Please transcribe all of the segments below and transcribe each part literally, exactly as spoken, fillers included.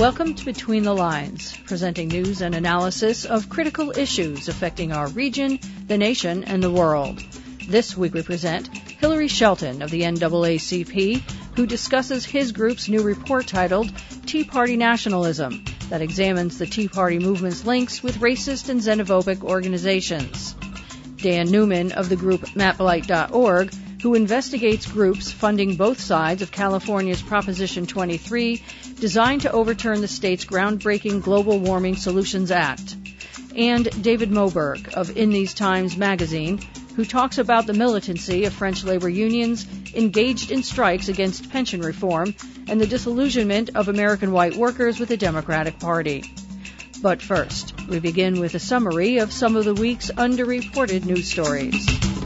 Welcome to Between the Lines, presenting news and analysis of critical issues affecting our region, the nation, and the world. This week we present Hillary Shelton of the N double A C P, who discusses his group's new report titled Tea Party Nationalism, that examines the Tea Party movement's links with racist and xenophobic organizations. Dan Newman of the group Matt Blight dot org, who investigates groups funding both sides of California's Proposition twenty-three, designed to overturn the state's groundbreaking Global Warming Solutions Act. And David Moberg of In These Times magazine, who talks about the militancy of French labor unions engaged in strikes against pension reform and the disillusionment of American white workers with the Democratic Party. But first, we begin with a summary of some of the week's underreported news stories.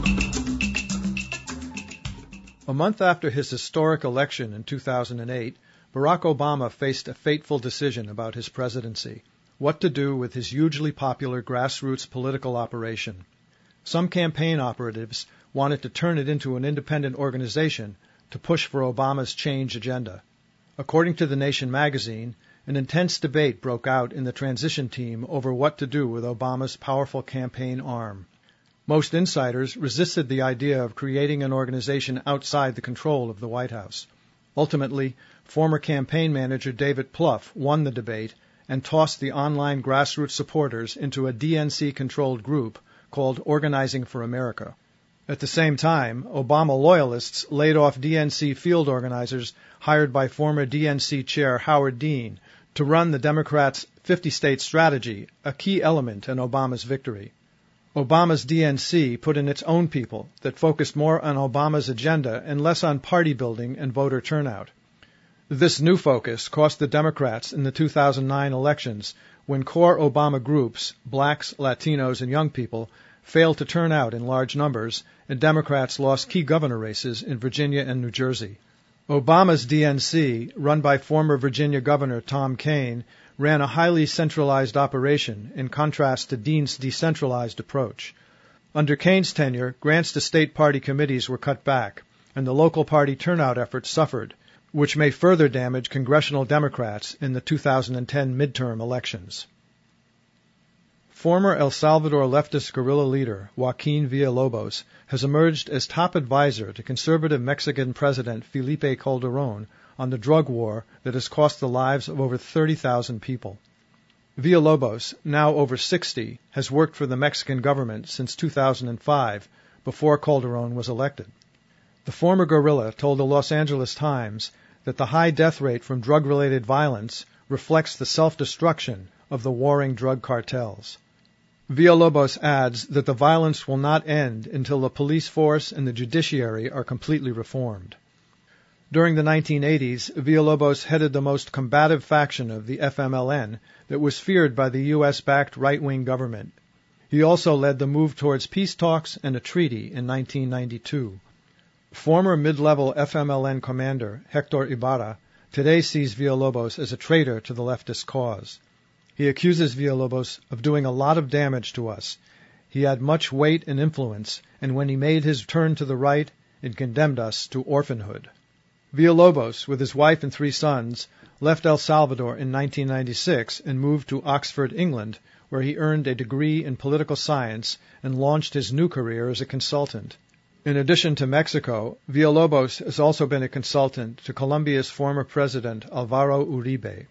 A month after his historic election in two thousand eight, Barack Obama faced a fateful decision about his presidency: what to do with his hugely popular grassroots political operation. Some campaign operatives wanted to turn it into an independent organization to push for Obama's change agenda. According to The Nation magazine, an intense debate broke out in the transition team over what to do with Obama's powerful campaign arm. Most insiders resisted the idea of creating an organization outside the control of the White House. Ultimately, former campaign manager David Plouffe won the debate and tossed the online grassroots supporters into a D N C-controlled group called Organizing for America. At the same time, Obama loyalists laid off D N C field organizers hired by former D N C chair Howard Dean to run the Democrats' fifty-state strategy, a key element in Obama's victory. Obama's D N C put in its own people that focused more on Obama's agenda and less on party building and voter turnout. This new focus cost the Democrats in the two thousand nine elections when core Obama groups, blacks, Latinos, and young people, failed to turn out in large numbers, and Democrats lost key governor races in Virginia and New Jersey. Obama's D N C, run by former Virginia Governor Tom Kean, ran a highly centralized operation in contrast to Dean's decentralized approach. Under Kean's tenure, grants to state party committees were cut back, and the local party turnout efforts suffered, which may further damage congressional Democrats in the two thousand ten midterm elections. Former El Salvador leftist guerrilla leader Joaquin Villalobos has emerged as top advisor to conservative Mexican President Felipe Calderón on the drug war that has cost the lives of over thirty thousand people. Villalobos, now over sixty, has worked for the Mexican government since two thousand five, before Calderón was elected. The former guerrilla told the Los Angeles Times that the high death rate from drug-related violence reflects the self-destruction of the warring drug cartels. Villalobos adds that the violence will not end until the police force and the judiciary are completely reformed. During the nineteen eighties, Villalobos headed the most combative faction of the F M L N that was feared by the U S-backed right-wing government. He also led the move towards peace talks and a treaty in nineteen ninety-two. Former mid-level F M L N commander Hector Ibarra today sees Villalobos as a traitor to the leftist cause. He accuses Villalobos of doing a lot of damage to us. He had much weight and influence, and when he made his turn to the right, it condemned us to orphanhood. Villalobos, with his wife and three sons, left El Salvador in nineteen ninety-six and moved to Oxford, England, where he earned a degree in political science and launched his new career as a consultant. In addition to Mexico, Villalobos has also been a consultant to Colombia's former president Alvaro Uribe.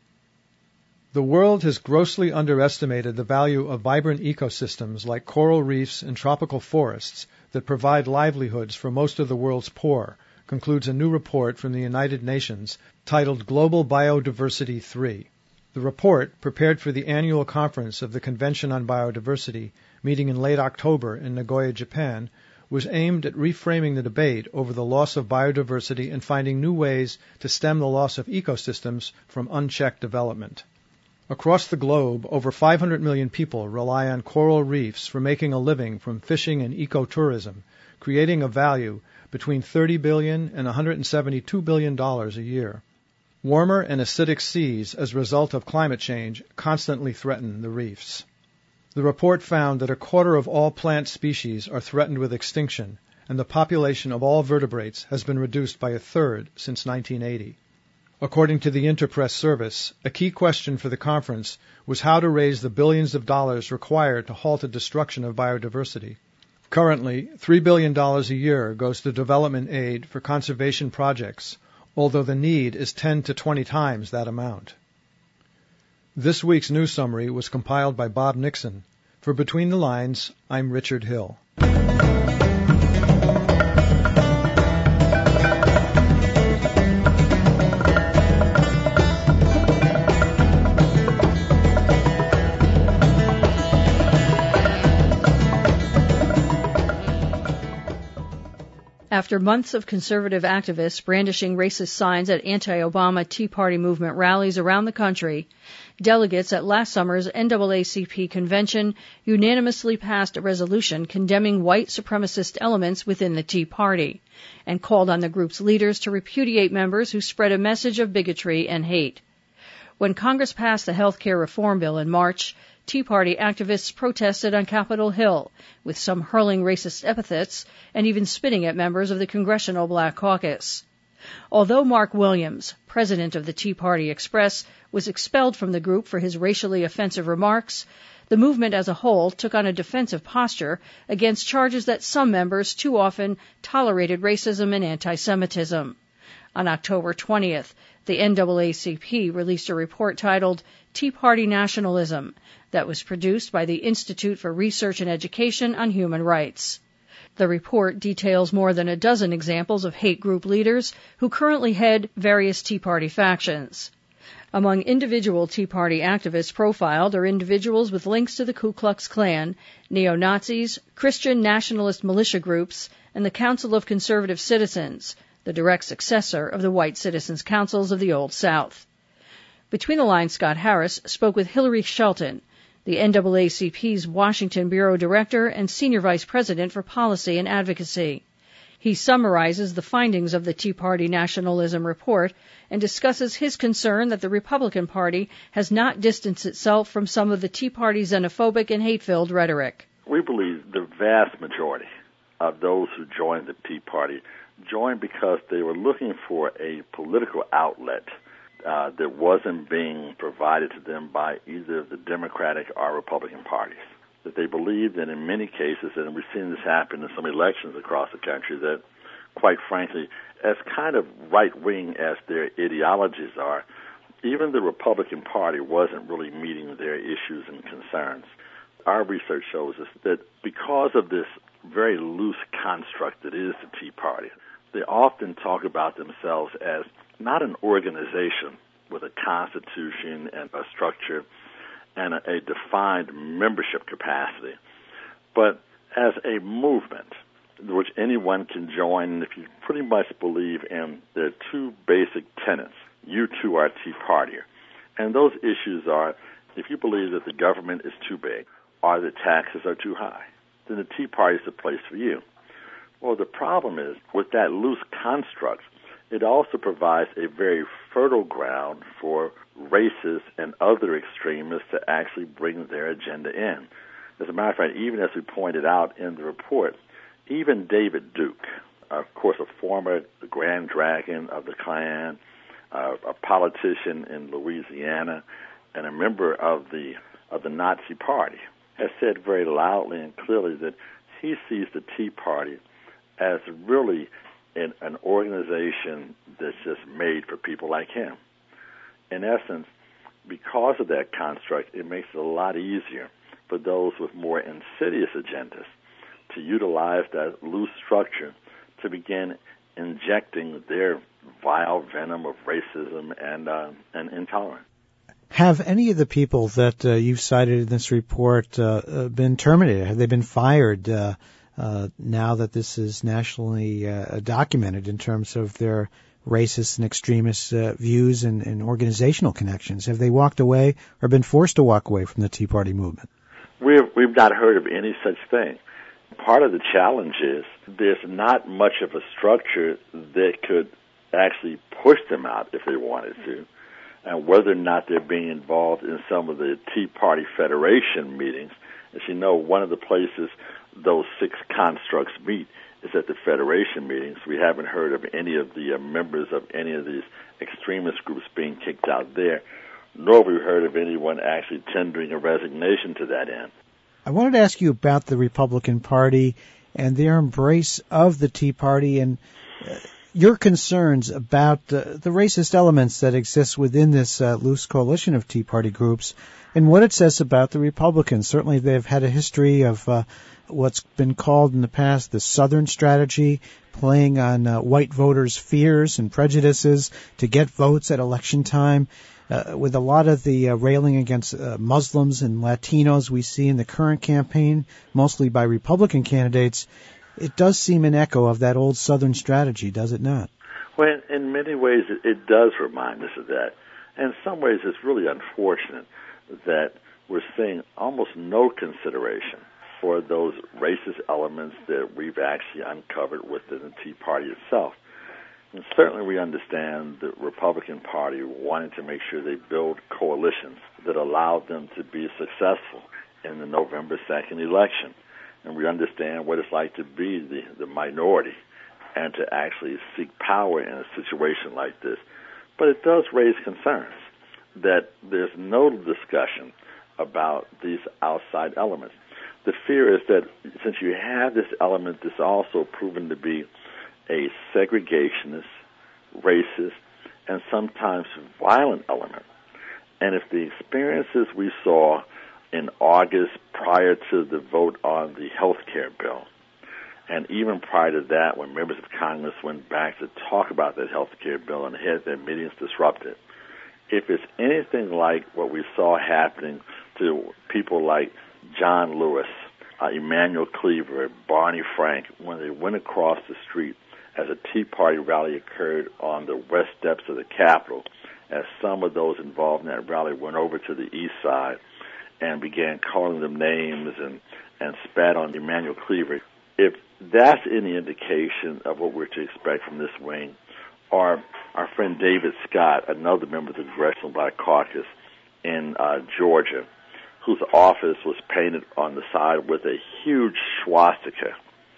The world has grossly underestimated the value of vibrant ecosystems like coral reefs and tropical forests that provide livelihoods for most of the world's poor, concludes a new report from the United Nations titled Global Biodiversity three. The report, prepared for the annual conference of the Convention on Biodiversity, meeting in late October in Nagoya, Japan, was aimed at reframing the debate over the loss of biodiversity and finding new ways to stem the loss of ecosystems from unchecked development. Across the globe, over five hundred million people rely on coral reefs for making a living from fishing and ecotourism, creating a value between thirty billion dollars and one hundred seventy-two billion dollars a year. Warmer and acidic seas as a result of climate change constantly threaten the reefs. The report found that a quarter of all plant species are threatened with extinction, and the population of all vertebrates has been reduced by a third since nineteen eighty. According to the Interpress service, a key question for the conference was how to raise the billions of dollars required to halt the destruction of biodiversity. Currently, three billion dollars a year goes to development aid for conservation projects, although the need is ten to twenty times that amount. This week's news summary was compiled by Bob Nixon. For Between the Lines, I'm Richard Hill. After months of conservative activists brandishing racist signs at anti-Obama Tea Party movement rallies around the country, delegates at last summer's N double A C P convention unanimously passed a resolution condemning white supremacist elements within the Tea Party and called on the group's leaders to repudiate members who spread a message of bigotry and hate. When Congress passed the health care reform bill in March, Tea Party activists protested on Capitol Hill, with some hurling racist epithets and even spitting at members of the Congressional Black Caucus. Although Mark Williams, president of the Tea Party Express, was expelled from the group for his racially offensive remarks, the movement as a whole took on a defensive posture against charges that some members too often tolerated racism and anti-Semitism. On October twentieth, the N double A C P released a report titled Tea Party Nationalism that was produced by the Institute for Research and Education on Human Rights. The report details more than a dozen examples of hate group leaders who currently head various Tea Party factions. Among individual Tea Party activists profiled are individuals with links to the Ku Klux Klan, neo-Nazis, Christian nationalist militia groups, and the Council of Conservative Citizens, the direct successor of the White Citizens Councils of the Old South. Between the Lines, Scott Harris spoke with Hilary Shelton, the N double A C P's Washington Bureau Director and Senior Vice President for Policy and Advocacy. He summarizes the findings of the Tea Party Nationalism Report and discusses his concern that the Republican Party has not distanced itself from some of the Tea Party's xenophobic and hate-filled rhetoric. We believe the vast majority of those who joined the Tea Party joined because they were looking for a political outlet uh, that wasn't being provided to them by either the Democratic or Republican parties. That they believed that in many cases, and we've seen this happen in some elections across the country, that quite frankly, as kind of right-wing as their ideologies are, even the Republican Party wasn't really meeting their issues and concerns. Our research shows us that because of this very loose construct that is the Tea Party, they often talk about themselves as not an organization with a constitution and a structure and a, a defined membership capacity, but as a movement which anyone can join. And if you pretty much believe in the two basic tenets, you too are a Tea Partier. And those issues are, if you believe that the government is too big or the taxes are too high, then the Tea Party is the place for you. Well, the problem is, with that loose construct, it also provides a very fertile ground for racists and other extremists to actually bring their agenda in. As a matter of fact, even as we pointed out in the report, even David Duke, of course a former Grand Dragon of the Klan, uh, a politician in Louisiana, and a member of the of the Nazi Party, has said very loudly and clearly that he sees the Tea Party as really an, an organization that's just made for people like him. In essence, because of that construct, it makes it a lot easier for those with more insidious agendas to utilize that loose structure to begin injecting their vile venom of racism and uh, and intolerance. Have any of the people that uh, you've cited in this report uh, been terminated? Have they been fired uh, uh, now that this is nationally uh, documented in terms of their racist and extremist uh, views and, and organizational connections? Have they walked away or been forced to walk away from the Tea Party movement? We've, we've not heard of any such thing. Part of the challenge is there's not much of a structure that could actually push them out if they wanted to. And whether or not they're being involved in some of the Tea Party Federation meetings, as you know, one of the places those six constructs meet is at the Federation meetings. We haven't heard of any of the uh, members of any of these extremist groups being kicked out there, nor have we heard of anyone actually tendering a resignation to that end. I wanted to ask you about the Republican Party and their embrace of the Tea Party and uh, your concerns about uh, the racist elements that exist within this uh, loose coalition of Tea Party groups and what it says about the Republicans. Certainly they've had a history of uh, what's been called in the past the Southern strategy, playing on uh, white voters' fears and prejudices to get votes at election time. Uh, with a lot of the uh, railing against uh, Muslims and Latinos we see in the current campaign, mostly by Republican candidates, it does seem an echo of that old Southern strategy, does it not? Well, in many ways, it, it does remind us of that. And in some ways, it's really unfortunate that we're seeing almost no consideration for those racist elements that we've actually uncovered within the Tea Party itself. And certainly we understand the Republican Party wanting to make sure they build coalitions that allow them to be successful in the November second election. And we understand what it's like to be the, the minority and to actually seek power in a situation like this. But it does raise concerns that there's no discussion about these outside elements. The fear is that since you have this element that's also proven to be a segregationist, racist, and sometimes violent element. And if the experiences we saw in August prior to the vote on the health care bill, and even prior to that when members of Congress went back to talk about that health care bill and had their meetings disrupted, if it's anything like what we saw happening to people like John Lewis, uh, Emmanuel Cleaver, Barney Frank, when they went across the street as a Tea Party rally occurred on the west steps of the Capitol, as some of those involved in that rally went over to the east side and began calling them names and, and spat on Emmanuel Cleaver. If that's any indication of what we're to expect from this wing, or our friend David Scott, another member of the Congressional Black Caucus in uh, Georgia, whose office was painted on the side with a huge swastika,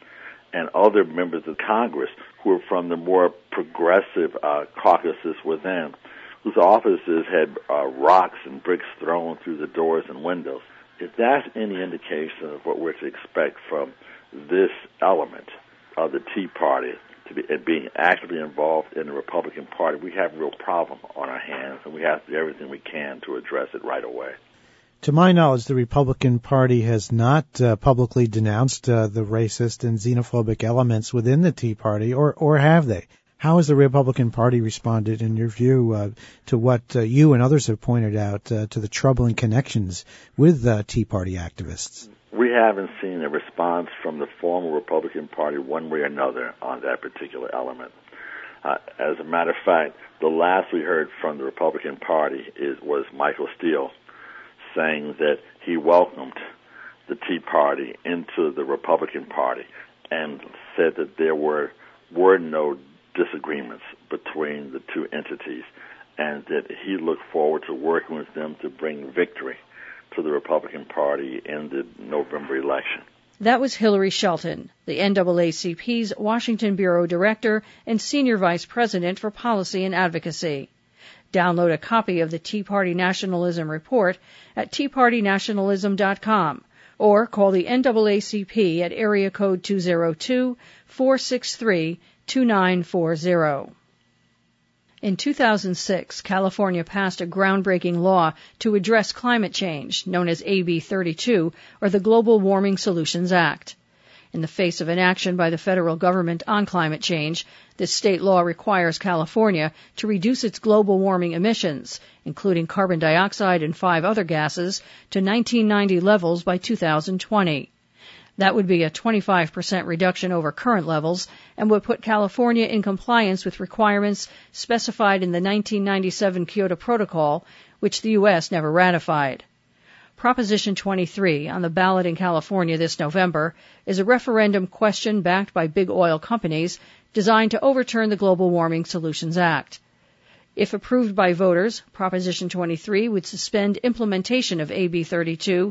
and other members of Congress who were from the more progressive uh, caucuses within, whose offices had uh, rocks and bricks thrown through the doors and windows. If that's any indication of what we're to expect from this element of the Tea Party to be uh, being actively involved in the Republican Party, we have a real problem on our hands, and we have to do everything we can to address it right away. To my knowledge, the Republican Party has not uh, publicly denounced uh, the racist and xenophobic elements within the Tea Party, or, or have they? How has the Republican Party responded, in your view, uh, to what uh, you and others have pointed out uh, to the troubling connections with uh, Tea Party activists? We haven't seen a response from the former Republican Party one way or another on that particular element. Uh, as a matter of fact, the last we heard from the Republican Party is was Michael Steele, saying that he welcomed the Tea Party into the Republican Party and said that there were were no disagreements between the two entities and that he looked forward to working with them to bring victory to the Republican Party in the November election. That was Hillary Shelton, the N double A C P's Washington Bureau Director and Senior Vice President for Policy and Advocacy. Download a copy of the Tea Party Nationalism Report at tea party nationalism dot com or call the N double A C P at area code two oh two, four six three, two nine four zero. In two thousand six, California passed a groundbreaking law to address climate change, known as A B thirty-two, or the Global Warming Solutions Act. In the face of inaction by the federal government on climate change, this state law requires California to reduce its global warming emissions, including carbon dioxide and five other gases, to nineteen ninety levels by two thousand twenty. That would be a twenty-five percent reduction over current levels and would put California in compliance with requirements specified in the nineteen ninety-seven Kyoto Protocol, which the U S never ratified. Proposition twenty-three, on the ballot in California this November, is a referendum question backed by big oil companies designed to overturn the Global Warming Solutions Act. If approved by voters, Proposition twenty-three would suspend implementation of A B thirty-two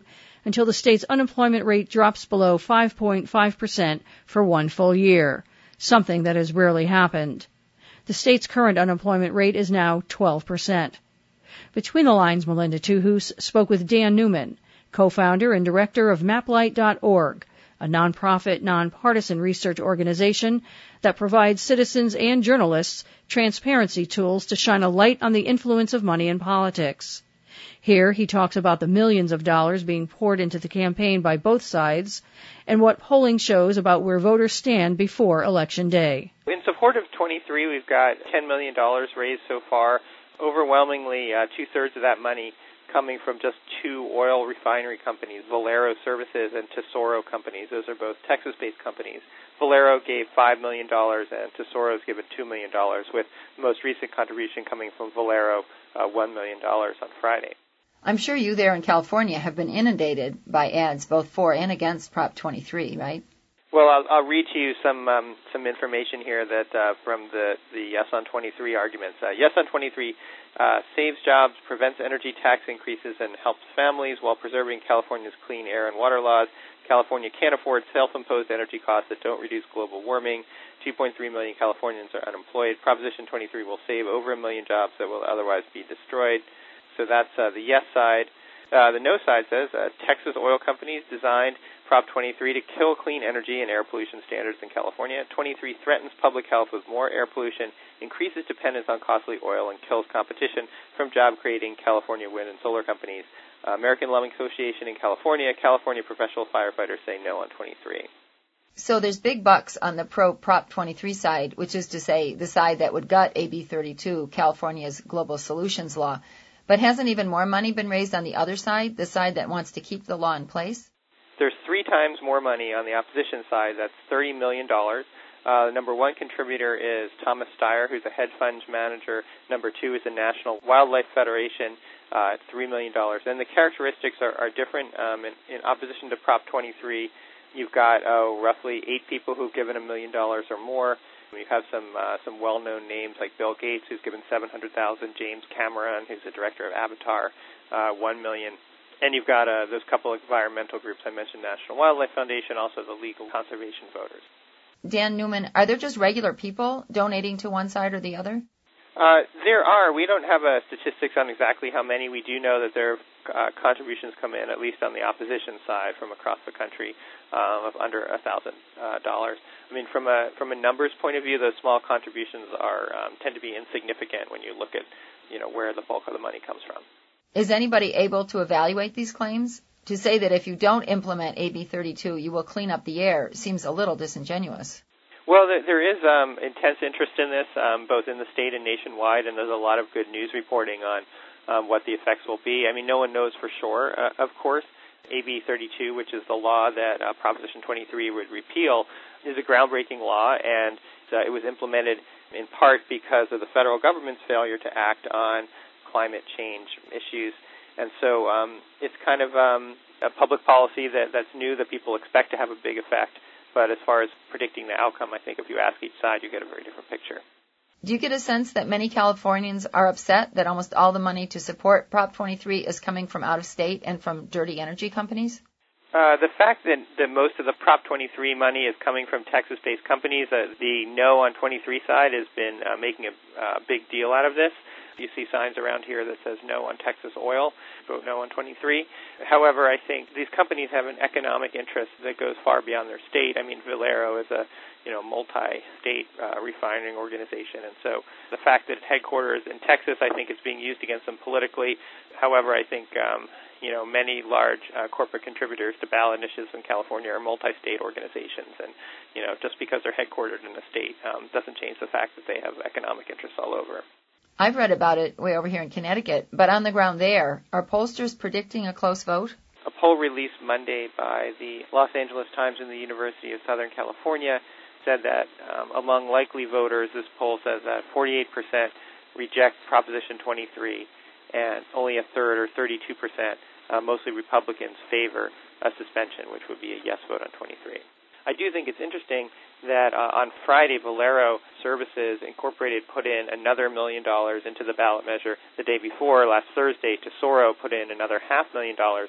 until the state's unemployment rate drops below five point five percent for one full year, something that has rarely happened. The state's current unemployment rate is now twelve percent. Between the Lines, Melinda Tuhus spoke with Dan Newman, co-founder and director of Maplight dot org, a nonprofit, nonpartisan research organization that provides citizens and journalists transparency tools to shine a light on the influence of money in politics. Here he talks about the millions of dollars being poured into the campaign by both sides and what polling shows about where voters stand before Election Day. In support of twenty-three, we've got ten million dollars raised so far. Overwhelmingly, uh, two-thirds of that money coming from just two oil refinery companies, Valero Services and Tesoro Companies. Those are both Texas-based companies. Valero gave five million dollars and Tesoro's given two million dollars, with the most recent contribution coming from Valero, uh, one million dollars on Friday. I'm sure you there in California have been inundated by ads both for and against Prop twenty-three, right? Well, I'll, I'll read to you some um, some information here that uh, from the, the Yes on twenty-three arguments. Uh, yes on twenty-three uh, saves jobs, prevents energy tax increases, and helps families while preserving California's clean air and water laws. California can't afford self-imposed energy costs that don't reduce global warming. two point three million Californians are unemployed. Proposition twenty-three will save over a million jobs that will otherwise be destroyed. So that's uh, the yes side. Uh, the no side says uh, Texas oil companies designed Prop twenty-three to kill clean energy and air pollution standards in California. twenty-three threatens public health with more air pollution, increases dependence on costly oil, and kills competition from job-creating California wind and solar companies. Uh, American Lung Association in California, California professional firefighters say no on twenty-three. So there's big bucks on the pro-Prop twenty-three side, which is to say the side that would gut A B thirty-two, California's Global Solutions Law. But hasn't even more money been raised on the other side, the side that wants to keep the law in place? There's three times more money on the opposition side. That's thirty million dollars. Uh, the number one contributor is Thomas Steyer, who's a hedge fund manager. Number two is the National Wildlife Federation uh, at three million dollars. And the characteristics are, are different. Um, in, in opposition to Prop twenty-three, you've got oh, roughly eight people who've given a million dollars or more. You have some uh, some well-known names like Bill Gates, who's given seven hundred thousand dollars, James Cameron, who's the director of Avatar, uh, one million dollars. And you've got uh, those couple of environmental groups I mentioned, National Wildlife Foundation, also the Legal Conservation Voters. Dan Newman, are there just regular people donating to one side or the other? Uh, there are. We don't have uh, statistics on exactly how many. We do know that there are uh, contributions come in, at least on the opposition side from across the country, um, of under one thousand dollars. Uh, I mean, from a from a numbers point of view, those small contributions are um, tend to be insignificant when you look at, you know, where the bulk of the money comes from. Is anybody able to evaluate these claims? To say that if you don't implement A B thirty-two, you will clean up the air seems a little disingenuous. Well, there is um, intense interest in this, um, both in the state and nationwide, and there's a lot of good news reporting on um, what the effects will be. I mean, no one knows for sure, uh, of course. A B thirty-two, which is the law that uh, Proposition twenty-three would repeal, is a groundbreaking law, and uh, it was implemented in part because of the federal government's failure to act on climate change issues. And so um, it's kind of um, a public policy that, that's new, that people expect to have a big effect. But as far as predicting the outcome, I think if you ask each side, you get a very different picture. Do you get a sense that many Californians are upset that almost all the money to support Prop twenty-three is coming from out of state and from dirty energy companies? Uh, the fact that, that most of the Prop twenty-three money is coming from Texas-based companies, uh, the no on twenty-three side has been uh, making a uh, big deal out of this. You see signs around here that says no on Texas oil, vote no on twenty-three. However, I think these companies have an economic interest that goes far beyond their state. I mean, Valero is a, you know, multi-state uh, refining organization, and so the fact that its headquarters in Texas, I think it's being used against them politically. However, I think, um, you know, many large uh, corporate contributors to ballot initiatives in California are multi-state organizations, and, you know, just because they're headquartered in a state um, doesn't change the fact that they have economic interests all over. I've read about it way over here in Connecticut, but on the ground there, are pollsters predicting a close vote? A poll released Monday by the Los Angeles Times and the University of Southern California said that um, among likely voters, this poll says that forty-eight percent reject Proposition twenty-three, and only a third, or thirty-two percent, uh, mostly Republicans, favor a suspension, which would be a yes vote on twenty-three. I do think it's interesting that uh, on Friday, Valero Services Incorporated put in another million dollars into the ballot measure. The day before, last Thursday, Tesoro put in another half million dollars.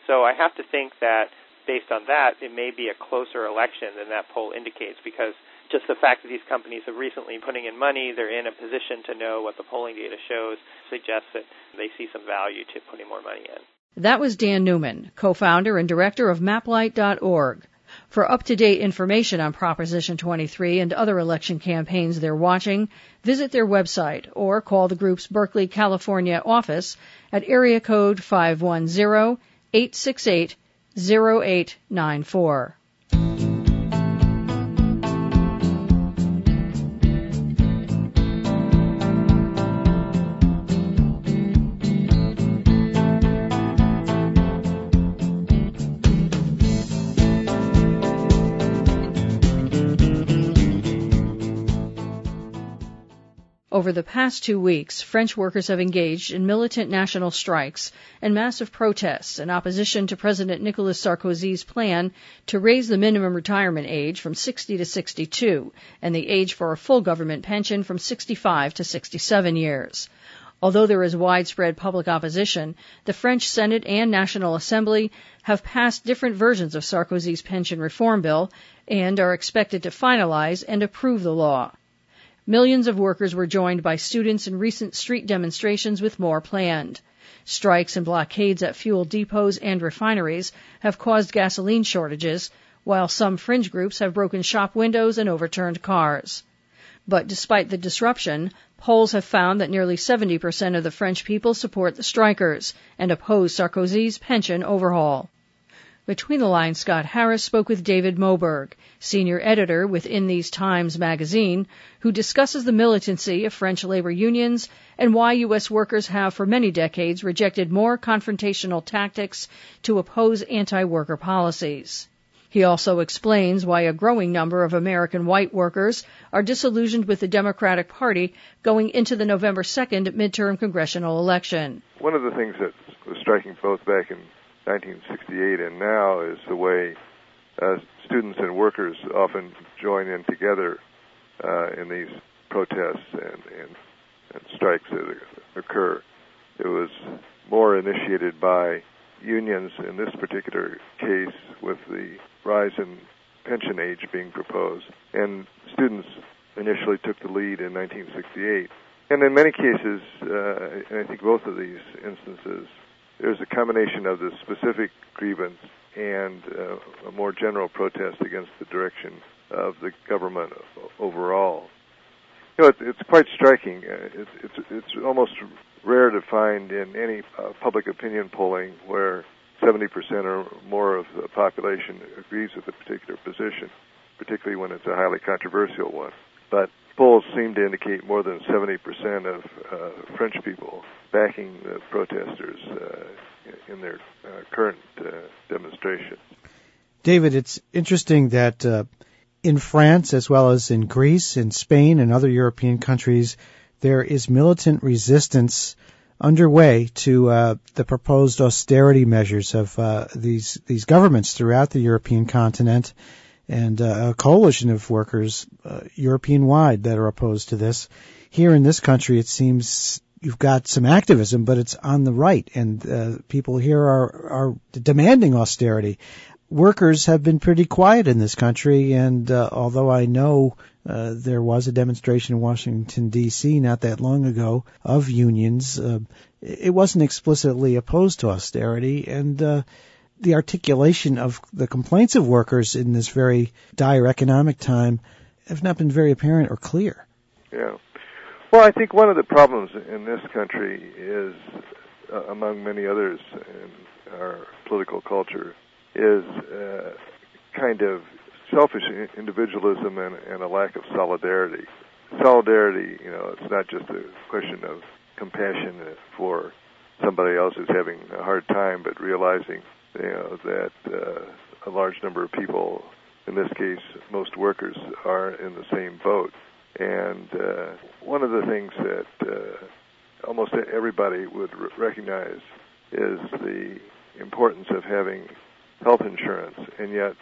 So I have to think that based on that, it may be a closer election than that poll indicates, because just the fact that these companies have recently putting in money, they're in a position to know what the polling data shows, suggests that they see some value to putting more money in. That was Dan Newman, co-founder and director of maplight dot org. For up-to-date information on Proposition twenty-three and other election campaigns they're watching, visit their website or call the group's Berkeley, California office at area code five one zero, eight six eight, zero eight nine four. Over the past two weeks, French workers have engaged in militant national strikes and massive protests in opposition to President Nicolas Sarkozy's plan to raise the minimum retirement age from sixty to sixty-two and the age for a full government pension from sixty-five to sixty-seven years. Although there is widespread public opposition, the French Senate and National Assembly have passed different versions of Sarkozy's pension reform bill and are expected to finalize and approve the law. Millions of workers were joined by students in recent street demonstrations, with more planned. Strikes and blockades at fuel depots and refineries have caused gasoline shortages, while some fringe groups have broken shop windows and overturned cars. But despite the disruption, polls have found that nearly seventy percent of the French people support the strikers and oppose Sarkozy's pension overhaul. Between the Lines, Scott Harris spoke with David Moberg, senior editor with In These Times magazine, who discusses the militancy of French labor unions and why U S workers have for many decades rejected more confrontational tactics to oppose anti-worker policies. He also explains why a growing number of American white workers are disillusioned with the Democratic Party going into the November second midterm congressional election. One of the things that was striking both back in nineteen sixty-eight and now is the way uh, students and workers often join in together uh, in these protests and, and, and strikes that occur. It was more initiated by unions in this particular case, with the rise in pension age being proposed. And students initially took the lead in nineteen sixty-eight. And in many cases, uh, and I think both of these instances, there's a combination of the specific grievance and uh, a more general protest against the direction of the government overall. You know, it's, it's quite striking. Uh, it's, it's, it's almost rare to find in any uh, public opinion polling where seventy percent or more of the population agrees with a particular position, particularly when it's a highly controversial one. But polls seem to indicate more than seventy percent of uh, French people backing the protesters uh, in their uh, current uh, demonstration. David, it's interesting that uh, in France, as well as in Greece, in Spain, and other European countries, there is militant resistance underway to uh, the proposed austerity measures of uh, these these governments throughout the European continent, and uh, a coalition of workers uh, European-wide that are opposed to this. Here in this country, it seems you've got some activism, but it's on the right, and uh, people here are, are demanding austerity. Workers have been pretty quiet in this country, and uh, although I know uh, there was a demonstration in Washington, D C not that long ago of unions, uh, it wasn't explicitly opposed to austerity, and uh, the articulation of the complaints of workers in this very dire economic time have not been very apparent or clear. Yeah. Well, I think one of the problems in this country is, uh, among many others in our political culture, is uh, kind of selfish individualism and, and a lack of solidarity. Solidarity, you know, it's not just a question of compassion for somebody else who's having a hard time, but realizing, you know, that uh, a large number of people, in this case, most workers, are in the same boat. And uh, one of the things that uh, almost everybody would r- recognize is the importance of having health insurance, and yet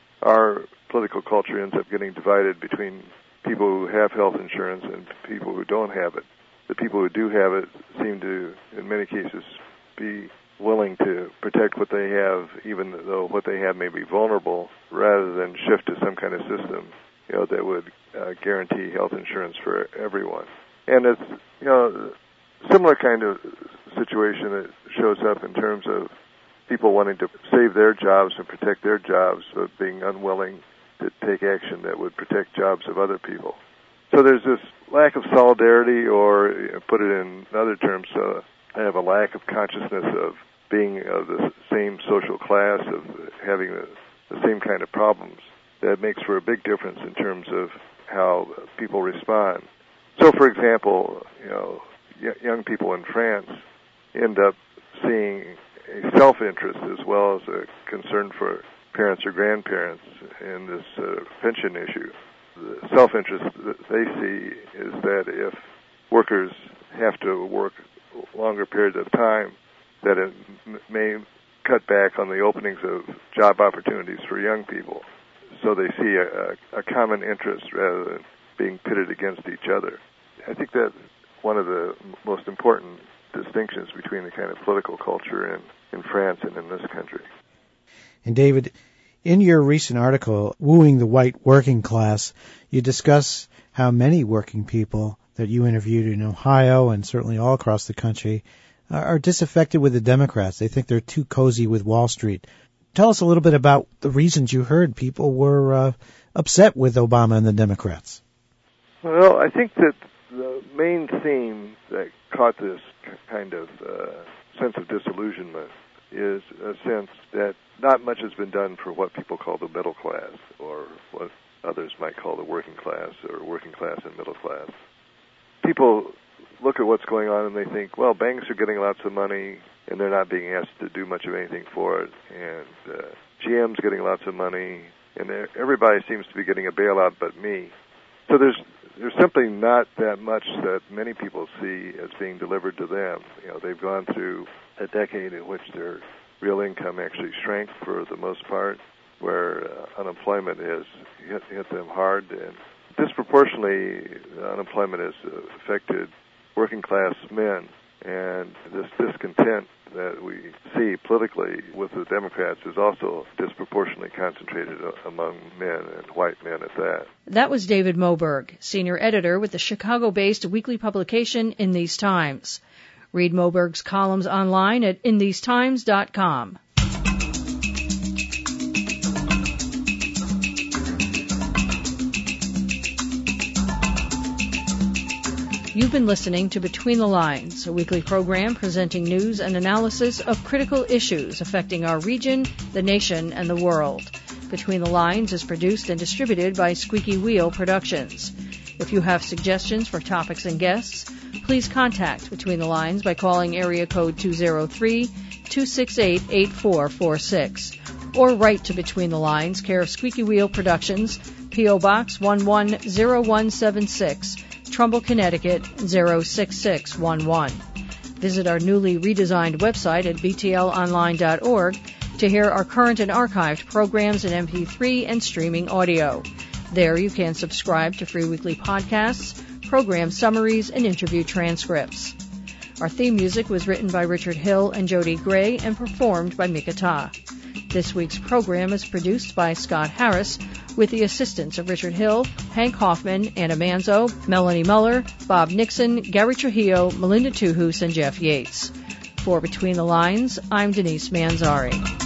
our political culture ends up getting divided between people who have health insurance and people who don't have it. The people who do have it seem to, in many cases, be willing to protect what they have, even though what they have may be vulnerable, rather than shift to some kind of system, you know, that would uh, guarantee health insurance for everyone. And it's, you know, similar kind of situation that shows up in terms of people wanting to save their jobs and protect their jobs, but being unwilling to take action that would protect jobs of other people. So there's this lack of solidarity, or you know, put it in other terms, uh, I have a lack of consciousness of being of the same social class, of having the, the same kind of problems. That makes for a big difference in terms of how people respond. So, for example, you know, y- young people in France end up seeing a self-interest as well as a concern for parents or grandparents in this uh, pension issue. The self-interest that they see is that if workers have to work longer periods of time, that it m- may cut back on the openings of job opportunities for young people. So they see a, a common interest rather than being pitted against each other. I think that's one of the most important distinctions between the kind of political culture in, in France and in this country. And David, in your recent article, Wooing the White Working Class, you discuss how many working people that you interviewed in Ohio and certainly all across the country are disaffected with the Democrats. They think they're too cozy with Wall Street. Tell us a little bit about the reasons you heard people were uh, upset with Obama and the Democrats. Well, I think that the main theme that caught this kind of uh, sense of disillusionment is a sense that not much has been done for what people call the middle class, or what others might call the working class, or working class and middle class. People look at what's going on and they think, well, banks are getting lots of money and they're not being asked to do much of anything for it, and uh, G M's getting lots of money, and everybody seems to be getting a bailout but me. So there's there's simply not that much that many people see as being delivered to them. You know, they've gone through a decade in which their real income actually shrank for the most part, where uh, unemployment has hit, hit them hard, and disproportionately uh, unemployment has uh, affected working class men. And this discontent that we see politically with the Democrats is also disproportionately concentrated among men, and white men at that. That was David Moberg, senior editor with the Chicago-based weekly publication In These Times. Read Moberg's columns online at in these times dot com. You've been listening to Between the Lines, a weekly program presenting news and analysis of critical issues affecting our region, the nation, and the world. Between the Lines is produced and distributed by Squeaky Wheel Productions. If you have suggestions for topics and guests, please contact Between the Lines by calling area code two oh three, two six eight, eight four four six or write to Between the Lines, care of Squeaky Wheel Productions, P O. Box one one oh one seven six, Trumbull, Connecticut zero six six one one. Visit our newly redesigned website at b t l online dot org to hear our current and archived programs in M P three and streaming audio. There you can subscribe to free weekly podcasts, program summaries, and interview transcripts. Our theme music was written by Richard Hill and Jody Gray and performed by Mika Ta. This week's program is produced by Scott Harris with the assistance of Richard Hill, Hank Hoffman, Anna Manzo, Melanie Muller, Bob Nixon, Gary Trujillo, Melinda Tuhus, and Jeff Yates. For Between the Lines, I'm Denise Manzari.